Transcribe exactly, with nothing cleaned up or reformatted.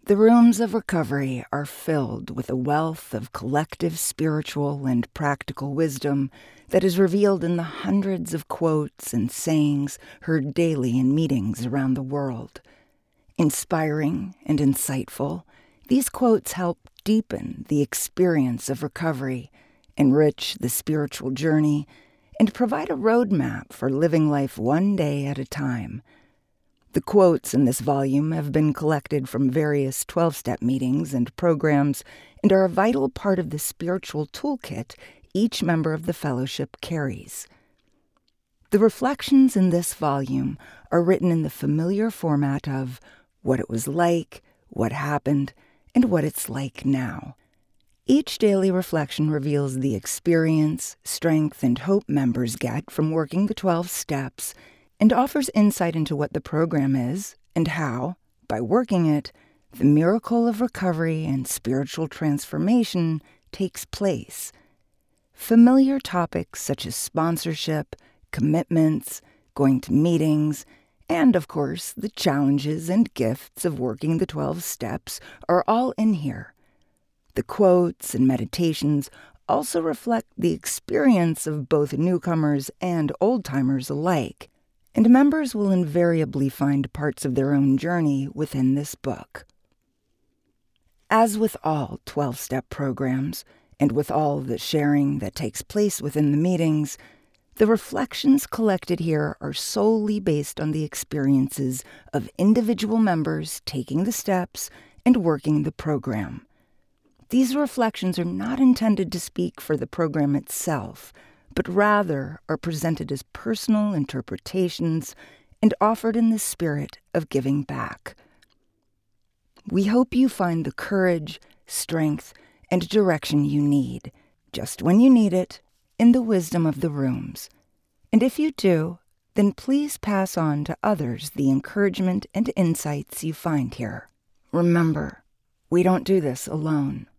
The rooms of recovery are filled with a wealth of collective spiritual and practical wisdom that is revealed in the hundreds of quotes and sayings heard daily in meetings around the world. Inspiring and insightful, these quotes help deepen the experience of recovery, enrich the spiritual journey, and provide a roadmap for living life one day at a time. The quotes in this volume have been collected from various twelve-step meetings and programs and are a vital part of the spiritual toolkit each member of the fellowship carries. The reflections in this volume are written in the familiar format of what it was like, what happened, and what it's like now. Each daily reflection reveals the experience, strength, and hope members get from working the twelve steps and offers insight into what the program is and how, by working it, the miracle of recovery and spiritual transformation takes place. Familiar topics such as sponsorship, commitments, going to meetings, and, of course, the challenges and gifts of working the twelve steps are all in here. The quotes and meditations also reflect the experience of both newcomers and old-timers alike, and members will invariably find parts of their own journey within this book. As with all twelve-step programs, and with all the sharing that takes place within the meetings, the reflections collected here are solely based on the experiences of individual members taking the steps and working the program. These reflections are not intended to speak for the program itself, but rather are presented as personal interpretations and offered in the spirit of giving back. We hope you find the courage, strength, and direction you need, just when you need it, in the wisdom of the rooms. And if you do, then please pass on to others the encouragement and insights you find here. Remember, we don't do this alone.